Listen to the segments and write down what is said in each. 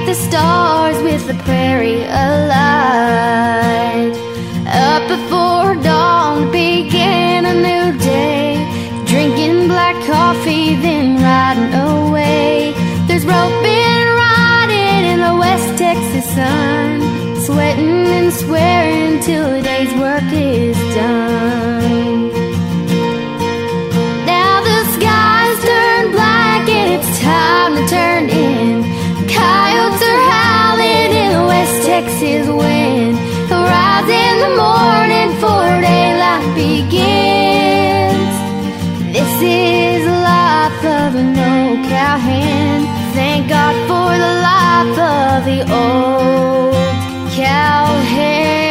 the stars with the prairie alight. Up before dawn began a new day, drinking black coffee, then riding away. There's roping, riding in the West Texas sun, sweating and swearing till the day's work is done. Now the skies turn black and it's time to turn in. Coyotes are howling in the West Texas wind. Rise in the morning before daylight begins. This is the life of an old cowhand. Thank God for the life of the old cowhand.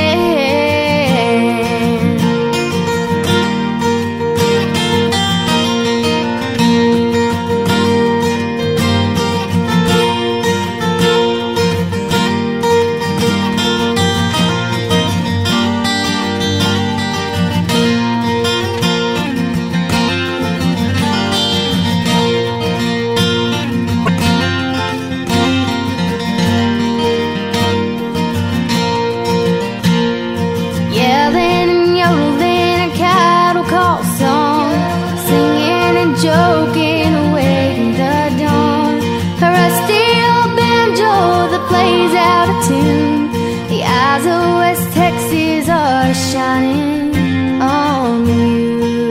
Joking away in the dawn, a rusty old banjo that plays out of tune. The eyes of West Texas are shining on you.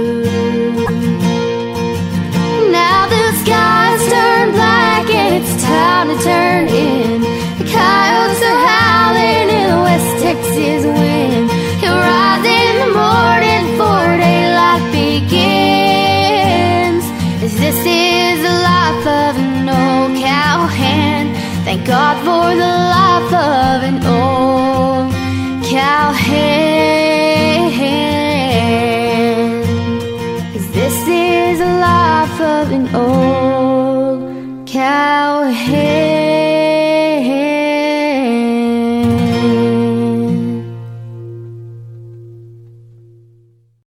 Now the skies turn black and it's time to turn in. The coyotes are howling in the West Texas wind. He'll rise in the morning before daylight begins. This is the life of an old cowhand. Thank God for the life of